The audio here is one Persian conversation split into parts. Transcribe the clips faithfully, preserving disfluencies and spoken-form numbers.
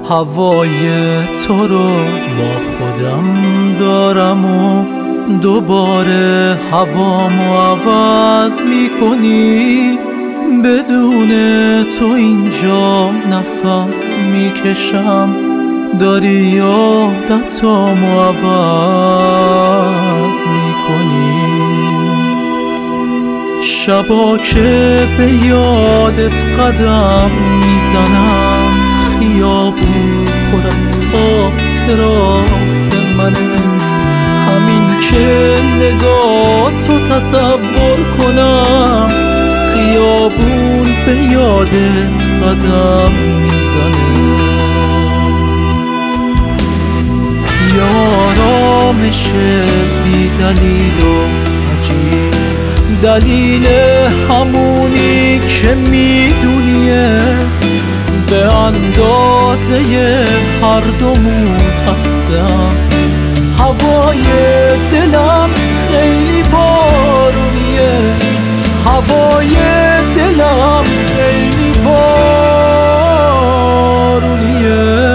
هوای تو رو با خودم دارم و دوباره هوامو عوض میکنی. بدون تو اینجا نفس میکشم، داری عادتامو عوض میکنی. شبا که به یادت قدم میزنم، خیابون پر از خاطرات منه. همین که نگاهتو تصور کنم، خیابون به یادت قدم میزنه. یارامش بی دلیل و عجیب، دلیل همونی که میدونیه. به اندازه هر دومون خستم، هوای دلم خیلی بارونیه. هوای دلم خیلی بارونیه.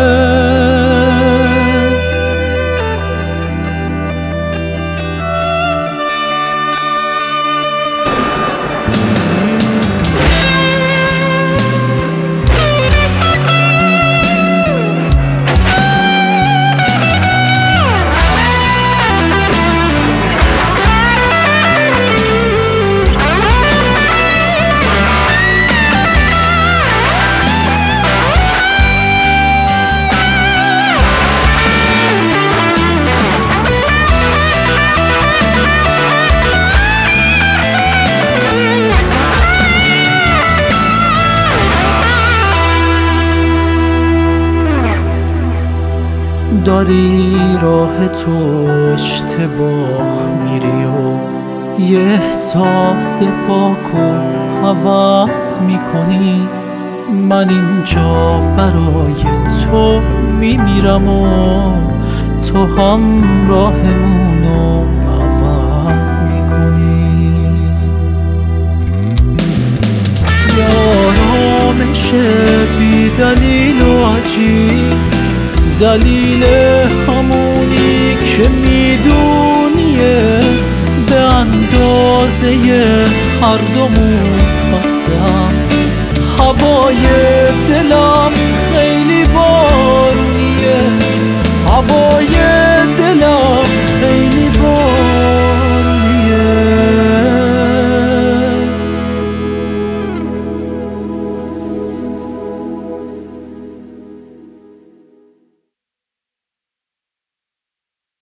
داری راه تو اشتباه میری و یه احساس پاک و هوس میکنی. من اینجا برای تو میمیرم و تو هم راهمونو عوض میکنی. یارامش بی دلیل و عجیب، دلیل همونی که میدونیه. به اندازه هر دومون خستم، هوای دلم خیلی بارونیه. هوای